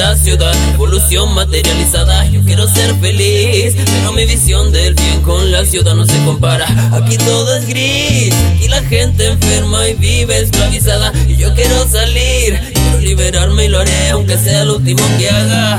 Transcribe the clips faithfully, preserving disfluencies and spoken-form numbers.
esta ciudad, evolución materializada. Yo quiero ser feliz, pero mi visión del bien con la ciudad no se compara. Aquí todo es gris, aquí la gente enferma y vive esclavizada. Y yo quiero salir, quiero liberarme y lo haré aunque sea lo último que haga.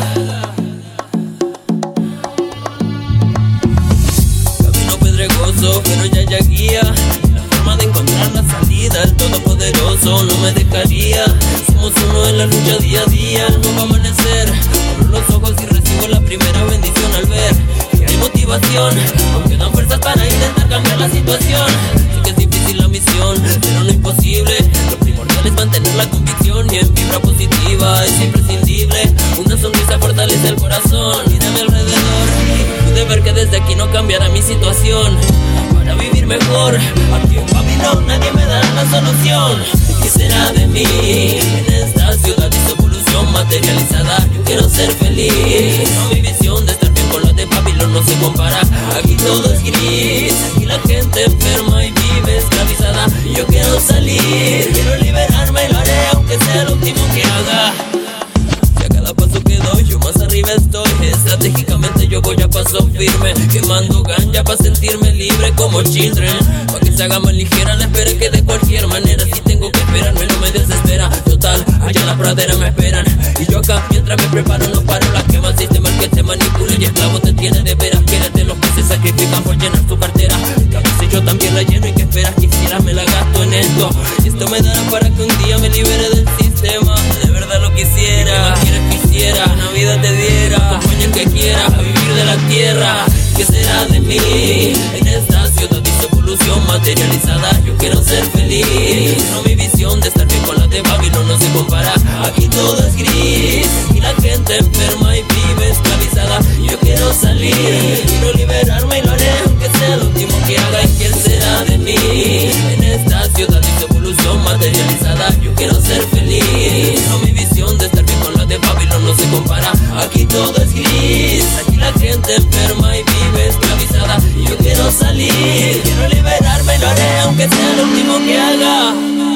Camino pedregoso, pero ya ya guía la forma de encontrar la salida. El todopoderoso no me dejaría. Somos uno en la lucha día a día. El nuevo amanecer, abro los ojos y recibo la primera bendición al ver que hay motivación, aunque dan fuerzas para intentar cambiar la situación. Sé que es difícil la misión, pero no imposible. Lo primordial es mantener la convicción y en vibra positiva es imprescindible. Una sonrisa fortalece el corazón. Mira a mi alrededor, pude ver que desde aquí no cambiará mi situación. Para vivir mejor, aquí en Babilón nadie me dará la solución. ¿Qué será de mí en esta ciudad de evolución materializada? Yo quiero ser feliz, no, mi visión de estar bien con la de Babilón no se compara. Aquí todo es gris, aquí la gente enferma y vive esclavizada. Yo quiero salir, quiero liberarme y lo haré aunque sea lo último que haga. Y a cada paso que doy yo más arriba estoy. Estratégicamente yo voy a paso firme, quemando ganja para sentirme libre como children. Pa' que se haga más ligera la espera, que de cualquier manera si tengo que esperarme no me desespera. Total, allá en la pradera me esperan y yo acá mientras me preparo no paro. La quema el sistema el que te manipula y esclavo te tiene de veras. Quiérete los que se sacrifican por llenar tu cartera, que a veces yo también la lleno y que esperas quisiera me la gasto en esto. Y esto me dará para que un día me libere del sistema. De verdad lo quisiera, que quieres quisiera, una vida te diera, acompaña el que quiera a vivir de la tierra. ¿Qué será de mí en esta ciudad de evolución materializada? Yo quiero ser feliz, no, mi visión de estar bien con la de Babilón no se compara. Aquí todo es gris y la gente enferma y vive esclavizada. Yo quiero salir, quiero liberarme y lo haré aunque sea lo último que haga. ¿Y quién será de mí en esta ciudad de evolución materializada? Yo quiero ser feliz, no, mi visión de estar bien con la de Babilón no se compara. Aquí todo es gris, aquí la gente enferma y vive esclavizada. Yo quiero salir, quiero liberarme y lo haré aunque sea lo último que haga.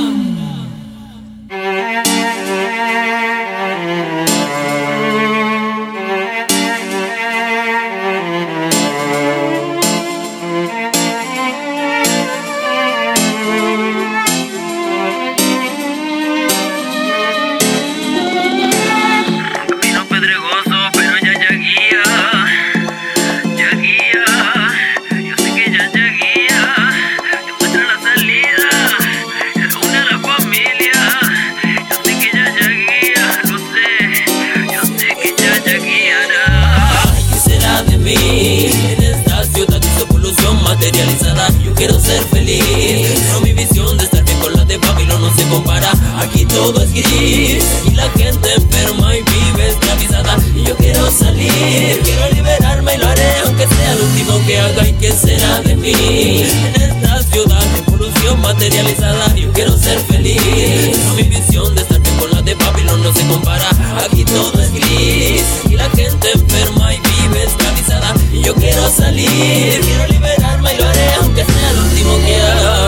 En esta ciudad de evolución materializada, yo quiero ser feliz, pero mi visión de estar bien con la de Babilón no se compara. Aquí todo es gris y la gente enferma y vive esclavizada. Y yo quiero salir, quiero liberarme y lo haré aunque sea lo último que haga. ¿Y qué será de mí en esta ciudad de evolución materializada? Yo quiero ser feliz, pero mi visión de estar bien con la de Babilón no se compara. Aquí todo es gris y la gente enferma y vive esclavizada. Y yo quiero salir, quiero liberarme y lo haré aunque sea lo último que haga.